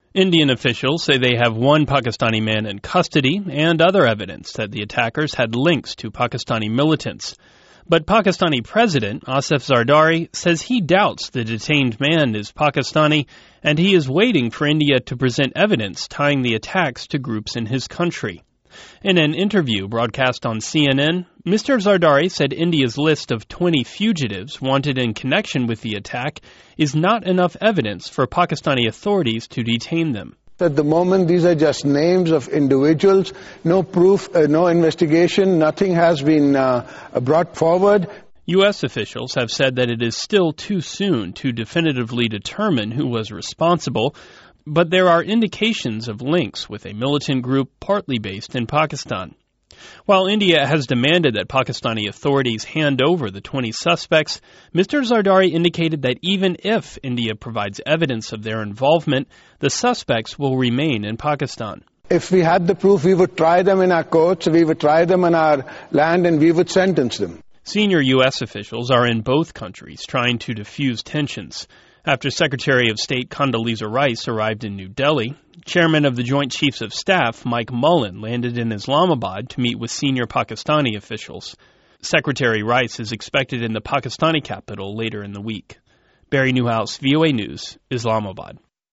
Indian officials say they have one Pakistani man in custody and other evidence that the attackers had links to Pakistani militants. But Pakistani President Asif Zardari says he doubts the detained man is Pakistani, and he is waiting for India to present evidence tying the attacks to groups in his country. In an interview broadcast on CNN, Mr. Zardari said India's list of 20 fugitives wanted in connection with the attack is not enough evidence for Pakistani authorities to detain them. At the moment, these are just names of individuals, no proof, no investigation, nothing has been brought forward. U.S. officials have said that it is still too soon to definitively determine who was responsible, but there are indications of links with a militant group partly based in Pakistan. While India has demanded that Pakistani authorities hand over the 20 suspects, Mr. Zardari indicated that even if India provides evidence of their involvement, the suspects will remain in Pakistan. If we had the proof, we would try them in our courts, we would try them on our land, and we would sentence them. Senior U.S. officials are in both countries trying to diffuse tensions. After Secretary of State Condoleezza Rice arrived in New Delhi, Chairman of the Joint Chiefs of Staff Mike Mullen landed in Islamabad to meet with senior Pakistani officials. Secretary Rice is expected in the Pakistani capital later in the week. Barry Newhouse, VOA News, Islamabad.